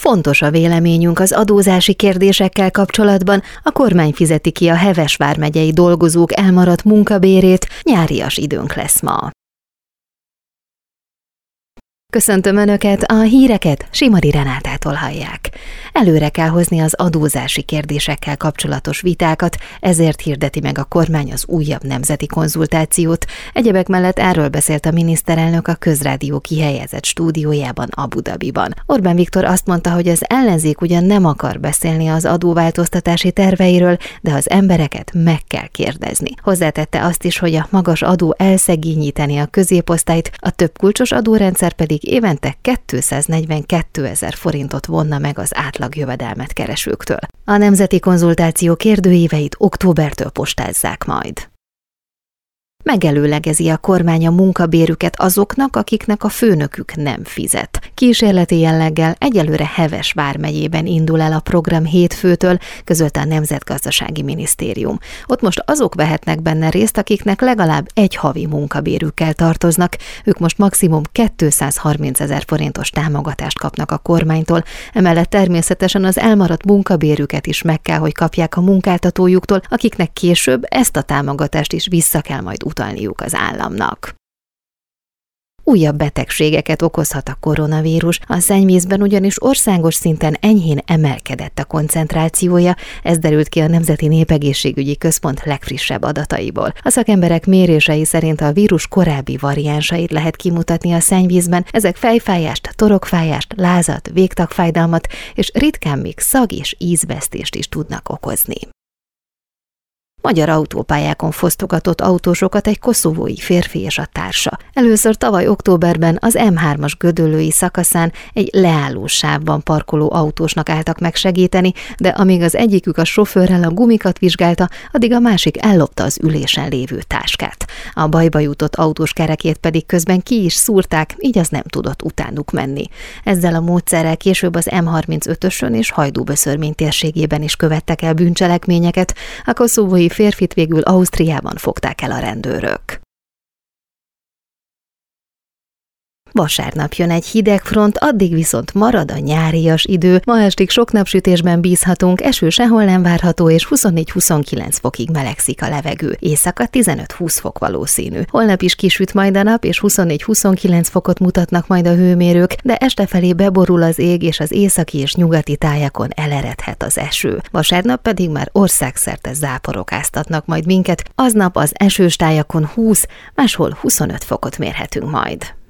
Fontos a véleményünk az adózási kérdésekkel kapcsolatban, a kormány fizeti ki a Heves vármegyei dolgozók elmaradt munkabérét, nyárias időnk lesz ma. Köszöntöm Önöket, a híreket Simari Renátától hallják. Előre kell hozni az adózási kérdésekkel kapcsolatos vitákat, ezért hirdeti meg a kormány az újabb nemzeti konzultációt. Egyebek mellett erről beszélt a miniszterelnök a Közrádió kihelyezett stúdiójában Abu Dhabiban. Orbán Viktor azt mondta, hogy az ellenzék ugyan nem akar beszélni az adóváltoztatási terveiről, de az embereket meg kell kérdezni. Hozzátette azt is, hogy a magas adó elszegényíteni a középosztályt, a több kulcsos adórendszer pedig évente 242 000 forintot vonna meg az átlagjövedelmet keresőktől. A nemzeti konzultáció kérdőíveit októbertől postázzák majd. Megelőlegezi a kormány a munkabérüket azoknak, akiknek a főnökük nem fizet. Kísérleti jelleggel egyelőre Heves vármegyében indul el a program hétfőtől, közölte a Nemzetgazdasági Minisztérium. Ott most azok vehetnek benne részt, akiknek legalább egy havi munkabérükkel tartoznak. Ők most maximum 230 000 forintos támogatást kapnak a kormánytól. Emellett természetesen az elmaradt munkabérüket is meg kell, hogy kapják a munkáltatójuktól, akiknek később ezt a támogatást is vissza kell majd utalniuk az államnak. Újabb betegségeket okozhat a koronavírus, a szennyvízben ugyanis országos szinten enyhén emelkedett a koncentrációja, ez derült ki a Nemzeti Népegészségügyi Központ legfrissebb adataiból. A szakemberek mérései szerint a vírus korábbi variánsait lehet kimutatni a szennyvízben, ezek fejfájást, torokfájást, lázat, végtagfájdalmat és ritkán még szag- és ízvesztést is tudnak okozni. Magyar autópályákon fosztogatott autósokat egy koszovói férfi és a társa. Először tavaly októberben az M3-as gödöllői szakaszán egy leálló sávban parkoló autósnak álltak meg segíteni, de amíg az egyikük a sofőrrel a gumikat vizsgálta, addig a másik ellopta az ülésen lévő táskát. A bajba jutott autós kerekét pedig közben ki is szúrták, így az nem tudott utánuk menni. Ezzel a módszerrel később az M35-ösön és Hajdúböszörmény térségében is követtek el bűncselekményeket, a koszovói férfit végül Ausztriában fogták el a rendőrök. Vasárnap jön egy hideg front, addig viszont marad a nyárias idő. Ma estig sok napsütésben bízhatunk, eső sehol nem várható, és 24-29 fokig melegszik a levegő. Éjszaka 15-20 fok valószínű. Holnap is kisüt majd a nap, és 24-29 fokot mutatnak majd a hőmérők, de este felé beborul az ég, és az északi és nyugati tájakon eleredhet az eső. Vasárnap pedig már országszerte záporokáztatnak majd minket, aznap az esős tájakon 20, máshol 25 fokot mérhetünk majd.